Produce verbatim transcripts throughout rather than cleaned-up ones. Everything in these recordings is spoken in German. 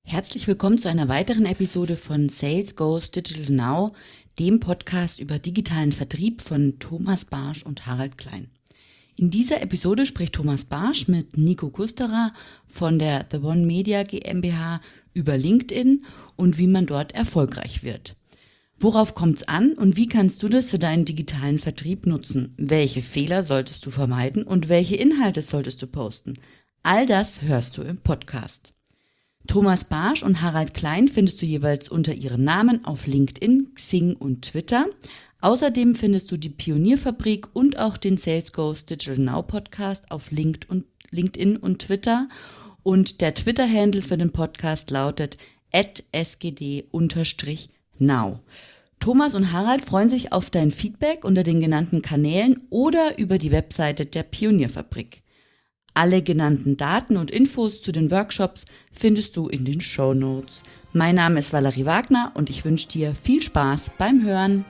Herzlich willkommen zu einer weiteren Episode von Sales Goes Digital Now, dem Podcast über digitalen Vertrieb von Thomas Barsch und Harald Klein. In dieser Episode spricht Thomas Barsch mit Nico Kusterer von der The One Media GmbH über LinkedIn und wie man dort erfolgreich wird. Worauf kommt's an und wie kannst du das für deinen digitalen Vertrieb nutzen? Welche Fehler solltest du vermeiden und welche Inhalte solltest du posten? All das hörst du im Podcast. Thomas Barsch und Harald Klein findest du jeweils unter ihren Namen auf LinkedIn, Xing und Twitter. Außerdem findest du die Pionierfabrik und auch den Sales Goes Digital Now Podcast auf LinkedIn und Twitter. Und der Twitter-Handle für den Podcast lautet at s g d now. Thomas und Harald freuen sich auf dein Feedback unter den genannten Kanälen oder über die Webseite der Pionierfabrik. Alle genannten Daten und Infos zu den Workshops findest du in den Shownotes. Mein Name ist Valerie Wagner und ich wünsche dir viel Spaß beim Hören.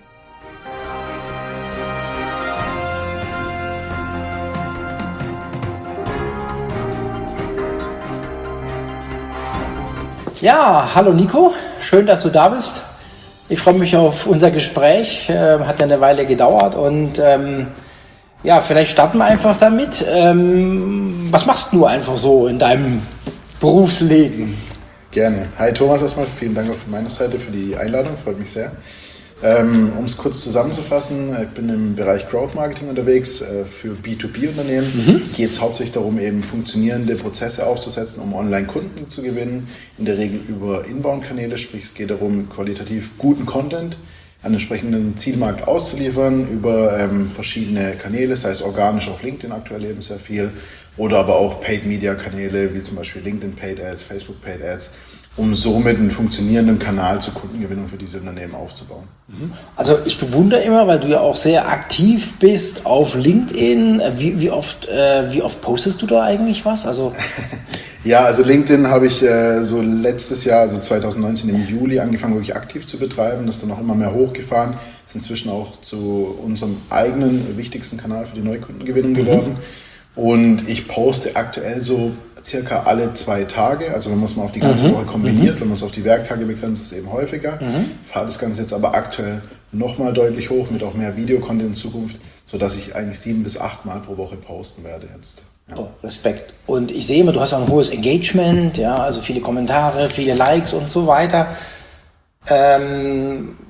Ja, hallo Nico, schön, dass du da bist. Ich freue mich auf unser Gespräch, äh, hat ja eine Weile gedauert und ähm, ja, vielleicht starten wir einfach damit. Ähm, was machst du einfach so in deinem Berufsleben? Gerne. Hi Thomas, erstmal vielen Dank auch von meiner Seite für die Einladung, freut mich sehr. Ähm, um es kurz zusammenzufassen, ich bin im Bereich Growth Marketing unterwegs äh, für B zwei B Unternehmen. Mhm. Geht es hauptsächlich darum, eben funktionierende Prozesse aufzusetzen, um Online-Kunden zu gewinnen. In der Regel über Inbound-Kanäle, sprich es geht darum, qualitativ guten Content an den entsprechenden Zielmarkt auszuliefern über ähm, verschiedene Kanäle, sei es organisch auf LinkedIn aktuell eben sehr viel oder aber auch Paid-Media-Kanäle wie zum Beispiel LinkedIn Paid Ads, Facebook Paid Ads, um somit einen funktionierenden Kanal zur Kundengewinnung für diese Unternehmen aufzubauen. Also ich bewundere immer, weil du ja auch sehr aktiv bist auf LinkedIn. Wie, wie, oft, äh, wie oft postest du da eigentlich was? Also Ja, also LinkedIn habe ich äh, so letztes Jahr, also zwanzig neunzehn im Juli angefangen, wirklich aktiv zu betreiben. Das ist dann auch immer mehr hochgefahren. Ist inzwischen auch zu unserem eigenen wichtigsten Kanal für die Neukundengewinnung geworden. Mhm. Und ich poste aktuell so circa alle zwei Tage. Also wenn man es mal auf die ganze mhm. Woche kombiniert, mhm. wenn man es auf die Werktage begrenzt, ist es eben häufiger. Mhm. Fahre das Ganze jetzt aber aktuell nochmal deutlich hoch mit auch mehr Videocontent in Zukunft, sodass ich eigentlich sieben bis acht Mal pro Woche posten werde jetzt. Ja. Oh, Respekt. Und ich sehe immer, du hast auch ein hohes Engagement, ja, also viele Kommentare, viele Likes und so weiter. Ähm,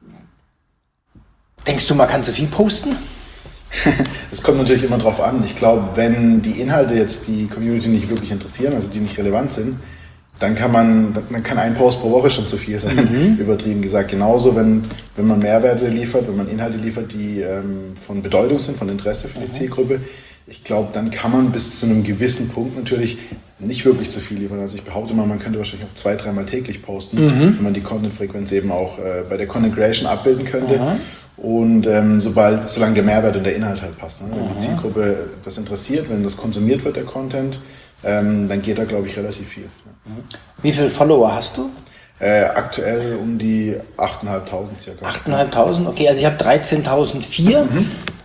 denkst du, man kann zu viel posten? Es kommt natürlich immer drauf an. Ich glaube, wenn die Inhalte jetzt die Community nicht wirklich interessieren, also die nicht relevant sind, dann kann man, dann kann ein Post pro Woche schon zu viel sein, mhm. übertrieben gesagt. Genauso, wenn, wenn man Mehrwerte liefert, wenn man Inhalte liefert, die ähm, von Bedeutung sind, von Interesse für die mhm. Zielgruppe. Ich glaube, dann kann man bis zu einem gewissen Punkt natürlich nicht wirklich zu viel liefern. Also ich behaupte mal, man könnte wahrscheinlich auch zwei, dreimal täglich posten, mhm. wenn man die Content-Frequenz eben auch äh, bei der Content Creation abbilden könnte. Mhm. Und ähm, sobald, solange der Mehrwert und der Inhalt halt passt. Ne? Wenn mhm. die Zielgruppe das interessiert, wenn das konsumiert wird, der Content, ähm, dann geht da, glaube ich, relativ viel. Ja. Mhm. Wie viele Follower hast du? Äh, aktuell um die achttausendfünfhundert circa. achttausendfünfhundert, okay, also ich habe dreizehntausendvier. Mhm.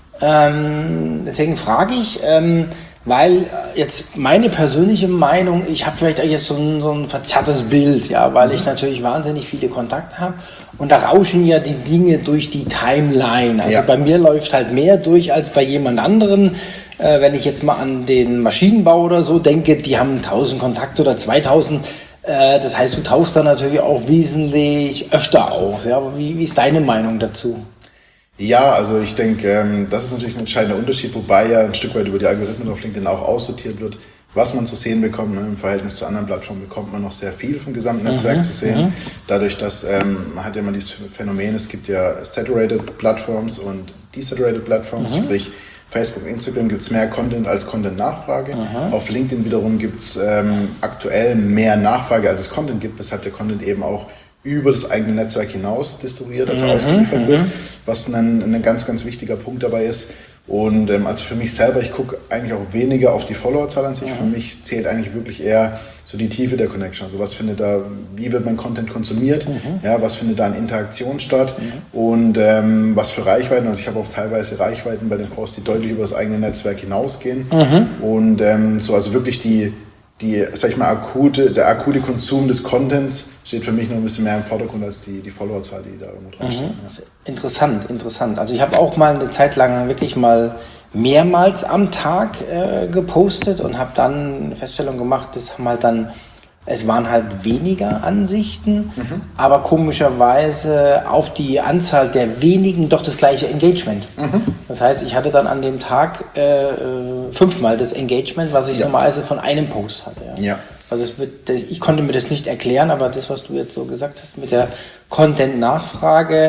Ähm, deswegen frage ich, ähm, weil jetzt meine persönliche Meinung, ich habe vielleicht jetzt so ein, so ein verzerrtes Bild, ja, weil ich natürlich wahnsinnig viele Kontakte habe und da rauschen ja die Dinge durch die Timeline. Also ja. Bei mir läuft halt mehr durch als bei jemand anderen. Äh, wenn ich jetzt mal an den Maschinenbau oder so denke, die haben tausend Kontakte oder zweitausend. Äh, das heißt, du tauchst da natürlich auch wesentlich öfter auf. Ja? Wie, wie ist deine Meinung dazu? Ja, also ich denke, ähm, das ist natürlich ein entscheidender Unterschied, wobei ja ein Stück weit über die Algorithmen auf LinkedIn auch aussortiert wird, was man zu sehen bekommt. Ne? Im Verhältnis zu anderen Plattformen bekommt man noch sehr viel vom gesamten Netzwerk mhm, zu sehen. Mhm. Dadurch, dass ähm, man hat ja immer dieses Phänomen, es gibt ja Saturated Plattforms und Desaturated Plattforms, mhm. sprich Facebook und Instagram gibt es mehr Content als Content-Nachfrage. Mhm. Auf LinkedIn wiederum gibt es ähm, aktuell mehr Nachfrage, als es Content gibt, weshalb der Content eben auch über das eigene Netzwerk hinaus distribuiert, also mhm, ausgeliefert wird, was ein, ein ganz, ganz wichtiger Punkt dabei ist. Und ähm, also für mich selber, ich gucke eigentlich auch weniger auf die Followerzahl an sich. Mhm. Für mich zählt eigentlich wirklich eher so die Tiefe der Connection. Also was findet da, wie wird mein Content konsumiert, mhm. ja, was findet da an Interaktion statt mhm. und ähm, was für Reichweiten. Also ich habe auch teilweise Reichweiten bei den Posts, die deutlich über das eigene Netzwerk hinausgehen. Mhm. Und ähm, so also wirklich die die, sag ich mal, akute, der akute Konsum des Contents steht für mich noch ein bisschen mehr im Vordergrund als die, die Followerzahl, die da irgendwo dran steht. Mhm. Ja. Interessant, interessant. Also ich habe auch mal eine Zeit lang wirklich mal mehrmals am Tag äh, gepostet und habe dann eine Feststellung gemacht, das haben halt dann, es waren halt weniger Ansichten, mhm. aber komischerweise auf die Anzahl der wenigen doch das gleiche Engagement. Mhm. Das heißt, ich hatte dann an dem Tag äh, fünfmal das Engagement, was ich ja. normalerweise von einem Post hatte. Ja. Ja. Also es wird, ich konnte mir das nicht erklären, aber das, was du jetzt so gesagt hast mit der Content-Nachfrage,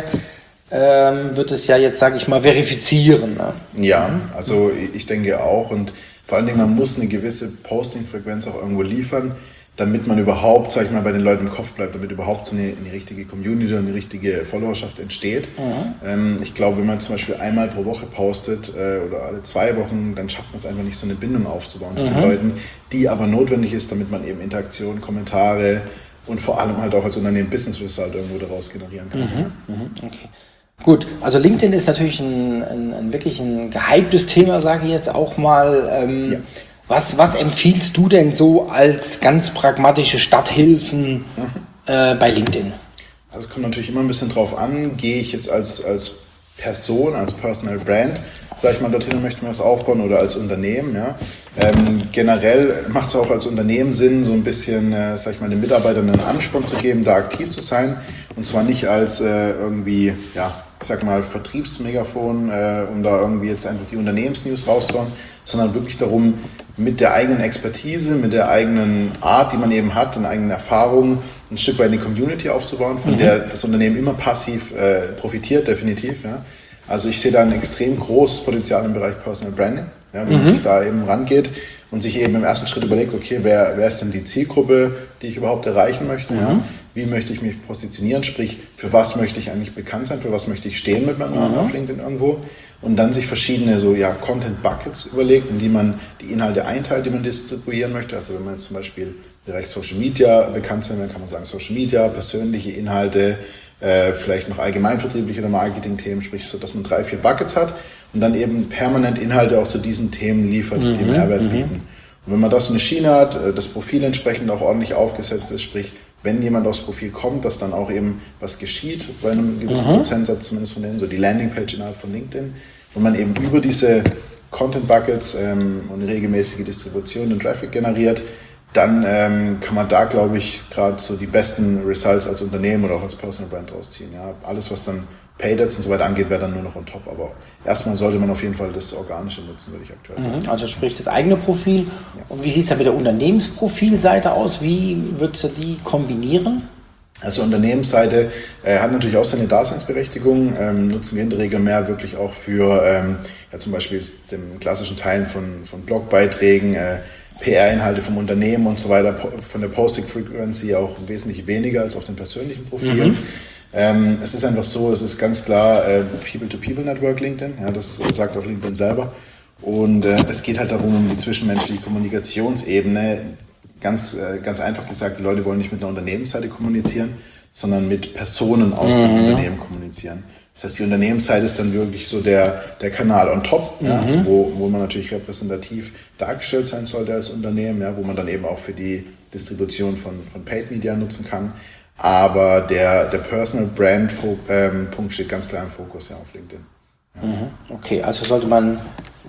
ähm, wird es ja jetzt, sage ich mal, verifizieren. Ne? Ja, also ich denke auch, und vor allen Dingen, man muss eine gewisse Posting-Frequenz auch irgendwo liefern, damit man überhaupt, sag ich mal, bei den Leuten im Kopf bleibt, damit überhaupt so eine, eine richtige Community und eine richtige Followerschaft entsteht. Mhm. Ähm, ich glaube, wenn man zum Beispiel einmal pro Woche postet äh, oder alle zwei Wochen, dann schafft man es einfach nicht, so eine Bindung aufzubauen mhm. zu den Leuten, die aber notwendig ist, damit man eben Interaktion, Kommentare und vor allem halt auch als Unternehmen Business Result irgendwo daraus generieren kann. Mhm. Mhm. Okay. Gut, also LinkedIn ist natürlich ein, ein, ein wirklich ein gehyptes Thema, sage ich jetzt auch mal. Ähm, ja. Was, was empfiehlst du denn so als ganz pragmatische Starthilfen mhm. äh, bei LinkedIn? Also es kommt natürlich immer ein bisschen drauf an, gehe ich jetzt als, als Person, als Personal Brand, sage ich mal, dorthin und möchte mir was aufbauen oder als Unternehmen. Ja. Ähm, generell macht es auch als Unternehmen Sinn, so ein bisschen, äh, sag ich mal, den Mitarbeitern einen Ansporn zu geben, da aktiv zu sein. Und zwar nicht als äh, irgendwie, ja, ich sag mal, Vertriebsmegafon, äh, um da irgendwie jetzt einfach die Unternehmensnews rauszuhauen, sondern wirklich darum, mit der eigenen Expertise, mit der eigenen Art, die man eben hat, den eigenen Erfahrungen, ein Stück weit eine Community aufzubauen, von mhm. der das Unternehmen immer passiv äh, profitiert, definitiv. Ja. Also ich sehe da ein extrem großes Potenzial im Bereich Personal Branding, ja, wenn mhm. man sich da eben rangeht und sich eben im ersten Schritt überlegt, okay, wer, wer ist denn die Zielgruppe, die ich überhaupt erreichen möchte? Mhm. Ja? Wie möchte ich mich positionieren? Sprich, für was möchte ich eigentlich bekannt sein? Für was möchte ich stehen mit meinem Namen mhm. auf LinkedIn irgendwo? Und dann sich verschiedene so ja Content Buckets überlegt, in die man die Inhalte einteilt, die man distribuieren möchte. Also wenn man jetzt zum Beispiel im Bereich Social Media bekannt sein will, kann man sagen Social Media, persönliche Inhalte, äh, vielleicht noch allgemeinvertriebliche oder Marketing-Themen, sprich so, dass man drei, vier Buckets hat und dann eben permanent Inhalte auch zu diesen Themen liefert, mhm, die Mehrwert mhm. bieten. Und wenn man das so eine Schiene hat, das Profil entsprechend auch ordentlich aufgesetzt ist, sprich wenn jemand aufs Profil kommt, dass dann auch eben was geschieht, bei einem gewissen mhm. Prozentsatz zumindest von denen, so die Landingpage innerhalb von LinkedIn, wo man eben über diese Content Buckets ähm, und regelmäßige Distribution den Traffic generiert, dann ähm, kann man da, glaube ich, gerade so die besten Results als Unternehmen oder auch als Personal Brand rausziehen. Ja. Alles, was dann Paid Ads und so weiter angeht, wäre dann nur noch on top. Aber erstmal sollte man auf jeden Fall das Organische nutzen, würde ich aktuell sagen. Mhm, also sprich das eigene Profil. Ja. Und wie sieht es da mit der Unternehmensprofilseite aus? Wie würdest du die kombinieren? Also Unternehmensseite äh, hat natürlich auch seine Daseinsberechtigung, ähm, nutzen wir in der Regel mehr wirklich auch für ähm, ja, zum Beispiel den klassischen Teilen von, von Blogbeiträgen, äh, P R-Inhalte vom Unternehmen und so weiter, von der Posting-Frequency auch wesentlich weniger als auf den persönlichen Profilen. Mhm. Ähm, es ist einfach so, es ist ganz klar äh, People-to-People-Network LinkedIn, ja, das sagt auch LinkedIn selber. Und äh, es geht halt darum, um die zwischenmenschliche Kommunikationsebene. Ganz, äh, ganz einfach gesagt, die Leute wollen nicht mit einer Unternehmensseite kommunizieren, sondern mit Personen aus mhm. dem Unternehmen kommunizieren. Das heißt, die Unternehmensseite ist dann wirklich so der, der Kanal on top, mhm. ja, wo, wo man natürlich repräsentativ dargestellt sein sollte als Unternehmen, ja, wo man dann eben auch für die Distribution von, von Paid Media nutzen kann. Aber der, der Personal Brand ähm, Punkt steht ganz klar im Fokus ja, auf LinkedIn. Ja. Mhm. Okay, also sollte man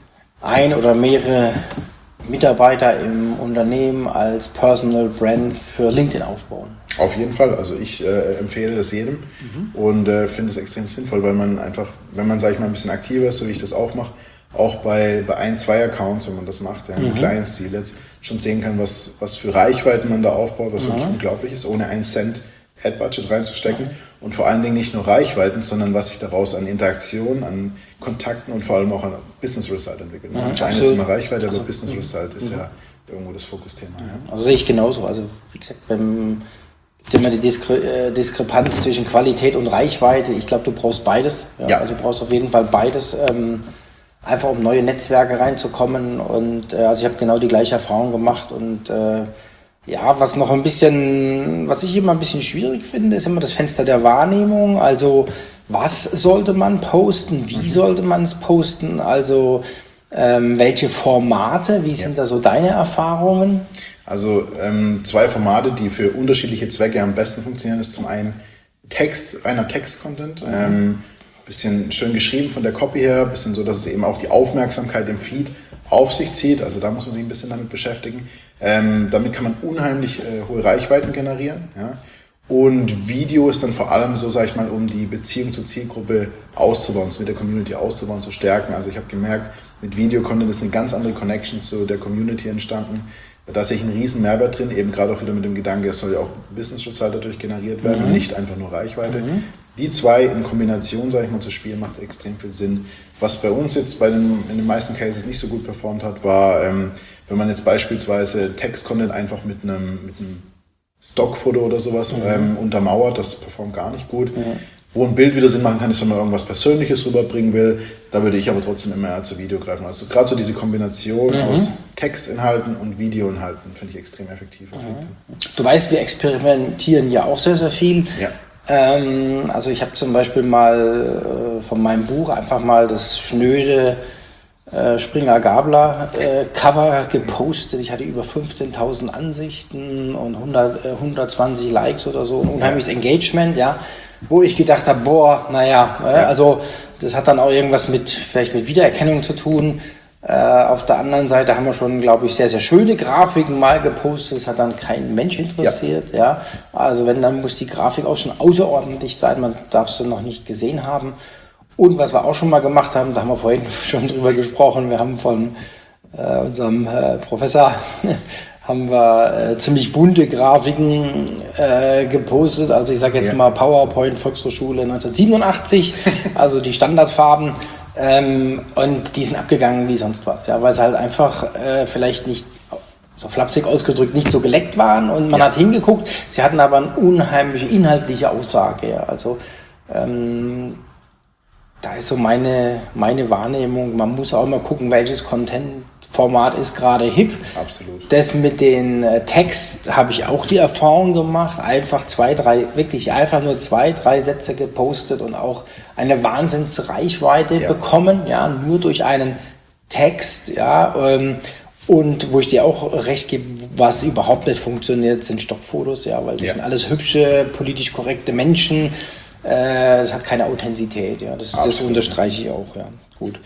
ein oder mehrere Mitarbeiter im Unternehmen als Personal Brand für LinkedIn aufbauen? Auf jeden Fall. Also ich äh, empfehle das jedem mhm. und äh, finde es extrem sinnvoll, weil man einfach, wenn man, sage ich mal, ein bisschen aktiver ist, so wie ich das auch mache, auch bei, bei ein, zwei Accounts, wenn man das macht, ja, im mhm. kleinen Stil jetzt, schon sehen kann, was, was für Reichweiten man da aufbaut, was mhm. wirklich unglaublich ist, ohne einen Cent Ad-Budget reinzustecken. Mhm. Und vor allen Dingen nicht nur Reichweiten, sondern was sich daraus an Interaktion, an Kontakten und vor allem auch an Business Result entwickelt. Mhm. Das eine ist immer Reichweite, aber also, Business Result ist mhm. ja irgendwo das Fokusthema. Ja. Also sehe ich genauso. Also wie gesagt, beim immer die Diskre- Diskrepanz zwischen Qualität und Reichweite. Ich glaube, du brauchst beides. Ja? Ja. Also du brauchst auf jeden Fall beides, ähm, einfach um neue Netzwerke reinzukommen. Und äh, also ich habe genau die gleiche Erfahrung gemacht. Und äh, ja, was noch ein bisschen, was ich immer ein bisschen schwierig finde, ist immer das Fenster der Wahrnehmung. Also was sollte man posten? Wie sollte man es posten? Also Ähm, welche Formate, wie sind ja. da so deine Erfahrungen? Also ähm, zwei Formate, die für unterschiedliche Zwecke am besten funktionieren, ist zum einen Text, reiner Text-Content, mhm. ähm, bisschen schön geschrieben von der Copy her, bisschen so, dass es eben auch die Aufmerksamkeit im Feed auf sich zieht, also da muss man sich ein bisschen damit beschäftigen. Ähm, damit kann man unheimlich äh, hohe Reichweiten generieren, ja. Und Video ist dann vor allem so, sag ich mal, um die Beziehung zur Zielgruppe auszubauen, mit der Community auszubauen, zu stärken. Also ich habe gemerkt, mit Video-Content ist eine ganz andere Connection zu der Community entstanden. Da sehe ich einen riesen Mehrwert drin, eben gerade auch wieder mit dem Gedanke, es soll ja auch Business Result dadurch generiert werden, mhm. und nicht einfach nur Reichweite. Mhm. Die zwei in Kombination, sage ich mal, zu spielen, macht extrem viel Sinn. Was bei uns jetzt bei den, in den meisten Cases nicht so gut performt hat, war, ähm, wenn man jetzt beispielsweise Text-Content einfach mit einem, mit einem Stockfoto oder sowas mhm. ähm, untermauert, das performt gar nicht gut. Mhm. Wo ein Bild wieder Sinn machen kann, ist, wenn man irgendwas Persönliches rüberbringen will. Da würde ich aber trotzdem immer zu Video greifen. Also gerade so diese Kombination mhm. aus Textinhalten und Videoinhalten finde ich extrem effektiv. Mhm. Du weißt, wir experimentieren ja auch sehr, sehr viel. Ja. Ähm, also ich habe zum Beispiel mal äh, von meinem Buch einfach mal das schnöde äh, Springer-Gabler äh, Cover gepostet. Ich hatte über fünfzehntausend Ansichten und hundert, äh, hundertzwanzig Likes oder so. Ein unheimliches ja. Engagement, ja. Wo ich gedacht habe, boah, naja, äh, ja. also das hat dann auch irgendwas mit, vielleicht mit Wiedererkennung zu tun. Äh, auf der anderen Seite haben wir schon, glaube ich, sehr, sehr schöne Grafiken mal gepostet. Das hat dann kein Mensch interessiert. Ja. ja. Also wenn, dann muss die Grafik auch schon außerordentlich sein. Man darf sie noch nicht gesehen haben. Und was wir auch schon mal gemacht haben, da haben wir vorhin schon drüber gesprochen. Wir haben von äh, unserem äh, Professor haben wir äh, ziemlich bunte Grafiken äh, gepostet. Also ich sage jetzt ja. mal PowerPoint Volkshochschule neunzehnhundertsiebenundachtzig, also die Standardfarben. Ähm, und die sind abgegangen wie sonst was, ja, weil sie halt einfach äh, vielleicht nicht, so flapsig ausgedrückt, nicht so geleckt waren und man ja. hat hingeguckt. Sie hatten aber eine unheimliche inhaltliche Aussage. Ja. Also ähm, da ist so meine, meine Wahrnehmung. Man muss auch immer gucken, welches Content-Format ist gerade hip. Absolut. Das mit den äh, Text habe ich auch die Erfahrung gemacht. Einfach zwei, drei, wirklich einfach nur zwei, drei Sätze gepostet und auch eine Wahnsinnsreichweite ja. bekommen, ja, nur durch einen Text, ja. Ähm, und wo ich dir auch recht gebe, was überhaupt nicht funktioniert, sind Stockfotos, ja, weil das ja. sind alles hübsche, politisch korrekte Menschen. Es hat keine Authentizität, ja. Das, das unterstreiche ich auch, ja. Gut.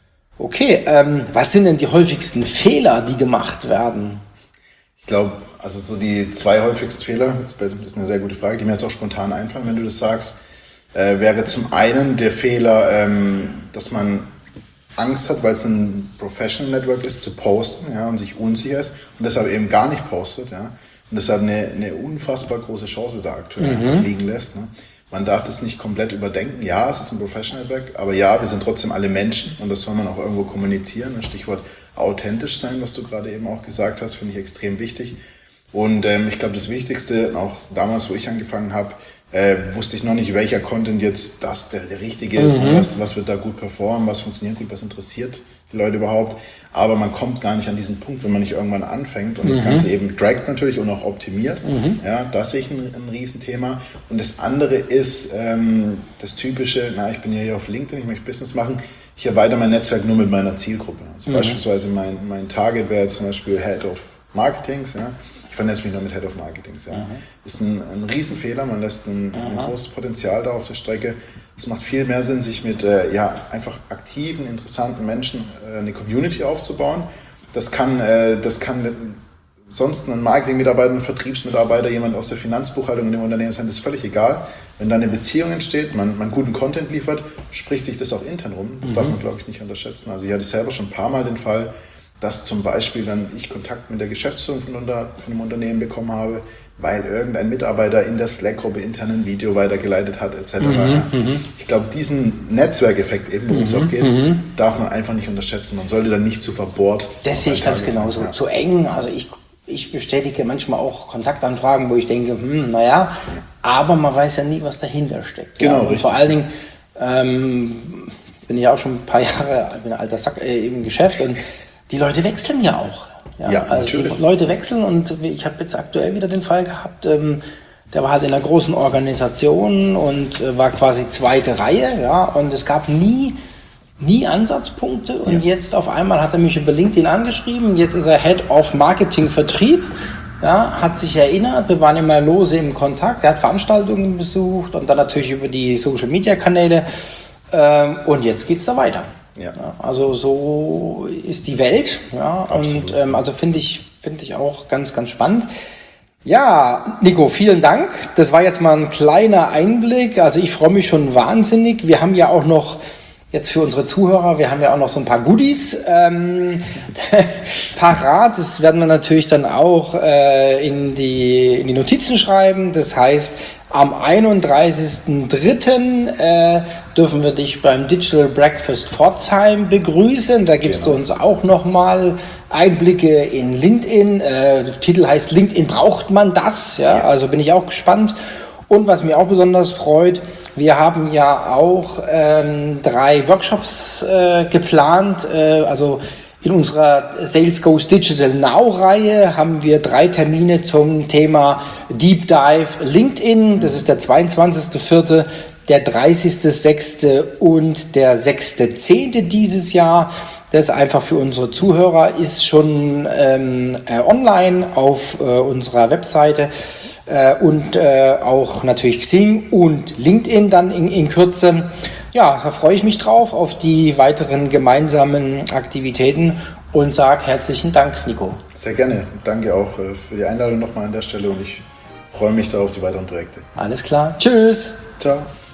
Okay, ähm, was sind denn die häufigsten Fehler, die gemacht werden? Ich glaube, also so die zwei häufigsten Fehler, das ist eine sehr gute Frage, die mir jetzt auch spontan einfallen, wenn du das sagst, äh, wäre zum einen der Fehler, ähm, dass man Angst hat, weil es ein Professional Network ist, zu posten, ja, und sich unsicher ist und deshalb eben gar nicht postet, ja. Und deshalb eine, eine unfassbar große Chance da aktuell mhm. einfach liegen lässt, ne? Man darf das nicht komplett überdenken. Ja, es ist ein Professional Network, aber ja, wir sind trotzdem alle Menschen und das soll man auch irgendwo kommunizieren. Ein Stichwort authentisch sein, was du gerade eben auch gesagt hast, finde ich extrem wichtig. Und ähm, ich glaube, das Wichtigste, auch damals, wo ich angefangen habe, äh, wusste ich noch nicht, welcher Content jetzt das der, der richtige ist. Mhm. Was, was wird da gut performen, was funktioniert gut, was interessiert die Leute überhaupt. Aber man kommt gar nicht an diesen Punkt, wenn man nicht irgendwann anfängt und mhm. das Ganze eben dragt natürlich und auch optimiert. Mhm. Ja, das sehe ich ein, ein Riesenthema. Und das andere ist ähm, das typische, na, ich bin ja hier auf LinkedIn, ich möchte Business machen, ich erweitere mein Netzwerk nur mit meiner Zielgruppe. Also mhm. beispielsweise mein, mein Target wäre jetzt zum Beispiel Head of Marketings, ja. Ich vernetze mich nur mit Head of Marketings. Ja. Mhm. Ist ein, ein Riesenfehler, man lässt ein, ein großes Potenzial da auf der Strecke. Es macht viel mehr Sinn, sich mit äh, ja, einfach aktiven, interessanten Menschen äh, eine Community aufzubauen. Das kann, äh, das kann sonst ein Marketing-Mitarbeiter, ein Vertriebsmitarbeiter, jemand aus der Finanzbuchhaltung in dem Unternehmen sein, das ist völlig egal. Wenn da eine Beziehung entsteht, man, man guten Content liefert, spricht sich das auch intern rum. Das mhm. darf man, glaube ich, nicht unterschätzen. Also ich hatte selber schon ein paar Mal den Fall, dass zum Beispiel dann ich Kontakt mit der Geschäftsführung von, unter, von einem Unternehmen bekommen habe, weil irgendein Mitarbeiter in der Slack-Gruppe intern ein Video weitergeleitet hat, et cetera. Mhm, ich glaube, diesen Netzwerkeffekt, eben worum es auch geht, mhm. darf man einfach nicht unterschätzen. Man sollte dann nicht zu verbohrt. Das sehe ich ganz genauso. Ja. Zu eng, also ich, ich bestätige manchmal auch Kontaktanfragen, wo ich denke, hm, naja, ja. aber man weiß ja nie, was dahinter steckt. Genau, ja. Und richtig. Vor allen Dingen ähm, bin ich auch schon ein paar Jahre, ich bin ein alter Sack äh, im Geschäft und die Leute wechseln ja auch. Ja, ja also natürlich. Die Leute wechseln und ich habe jetzt aktuell wieder den Fall gehabt, ähm, der war halt in einer großen Organisation und äh, war quasi zweite Reihe, ja, und es gab nie nie Ansatzpunkte und Ja. jetzt auf einmal hat er mich über LinkedIn angeschrieben. Jetzt ist er Head of Marketing Vertrieb. Ja, hat sich erinnert, wir waren immer lose im Kontakt. Er hat Veranstaltungen besucht und dann natürlich über die Social Media Kanäle. Ähm, und jetzt geht's da weiter. Ja. Ja, also so ist die Welt. Ja, Absolut. und ähm, also finde ich, finde ich auch ganz, ganz spannend. Ja, Nico, vielen Dank. Das war jetzt mal ein kleiner Einblick. Also ich freue mich schon wahnsinnig. Wir haben ja auch noch, jetzt für unsere Zuhörer, wir haben ja auch noch so ein paar Goodies ähm, parat. Das werden wir natürlich dann auch äh, in, die, in die Notizen schreiben. Das heißt, am einunddreißigsten dritten Äh, dürfen wir dich beim Digital Breakfast Pforzheim begrüßen. Da gibst Genau. du uns auch nochmal Einblicke in LinkedIn. Äh, der Titel heißt LinkedIn braucht man das. Ja? Ja. Also bin ich auch gespannt. Und was mich auch besonders freut, wir haben ja auch ähm, drei Workshops äh, geplant. Äh, also in unserer Sales Goes Digital Now Reihe haben wir drei Termine zum Thema Deep Dive LinkedIn. Das ist der zweiundzwanzigster vierte, der dreißigster sechste und der sechster zehnte dieses Jahr. Das einfach für unsere Zuhörer ist schon ähm, äh, online auf äh, unserer Webseite äh, und äh, auch natürlich Xing und LinkedIn dann in, in Kürze. Ja, da freue ich mich drauf auf die weiteren gemeinsamen Aktivitäten und sage herzlichen Dank, Nico. Sehr gerne. Danke auch äh, für die Einladung nochmal an der Stelle und ich freue mich da auf die weiteren Projekte. Alles klar. Tschüss. Ciao.